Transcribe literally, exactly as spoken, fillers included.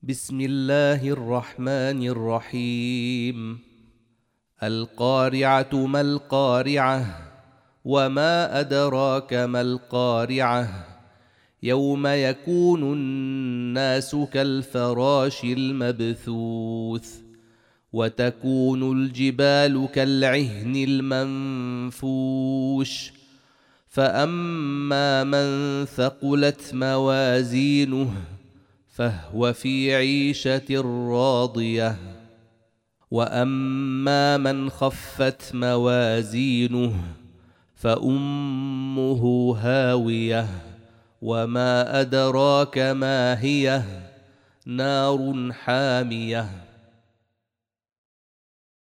بسم الله الرحمن الرحيم. القارعة ما القارعة وما أدراك ما القارعة يوم يكون الناس كالفراش المبثوث وتكون الجبال كالعهن المنفوش فأما من ثقلت موازينه فهو في عيشة راضية وأما من خفت موازينه فأمه هاوية وما أدراك ما هي نار حامية